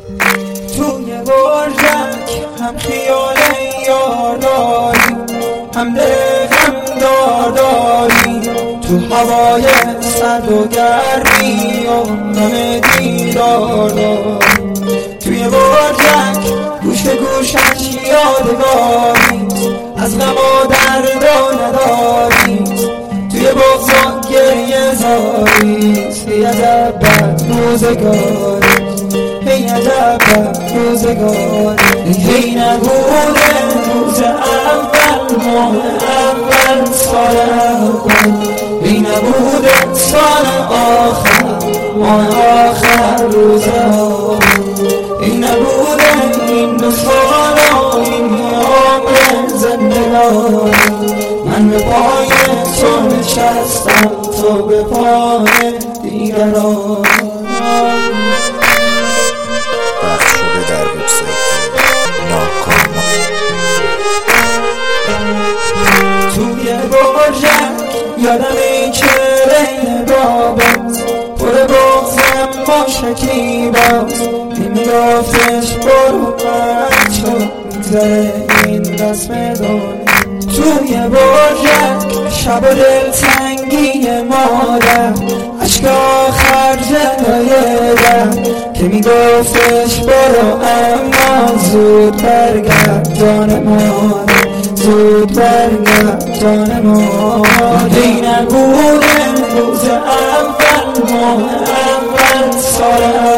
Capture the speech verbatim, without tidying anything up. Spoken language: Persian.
توی برجک هم خیال یار داری، هم دل هم دار داری، تو هوای سرد و گرمی و غم دیدار داری. توی برجک گوش به گوشش یادگاری، از غم و درد نداری، توی بغض و گریه زاری. ای عجب بد روزگاری، ای عجب بد روزگاری. ای نبوده روز اول ماه اول سال اول، ای نبوده سال آخر ماه آخر روز آخر، ای نبوده این دو سال و این عمر زندگانی. من به پای تو نشستم، تو به پای دیگران. پخش شده در وبسایت ناکام. توی برجک یادم چهره بابت، پر بغضم با شکیباست، میگفتش برو بچه میگذره این رسم دنیا. توی برجک شب و دلتنگی مادر، عشق آخر جلوی در، که میگفتش برو اما زود برگردان مادر، زود برگردان مادر. ای نبوده روز اول ماه اول سال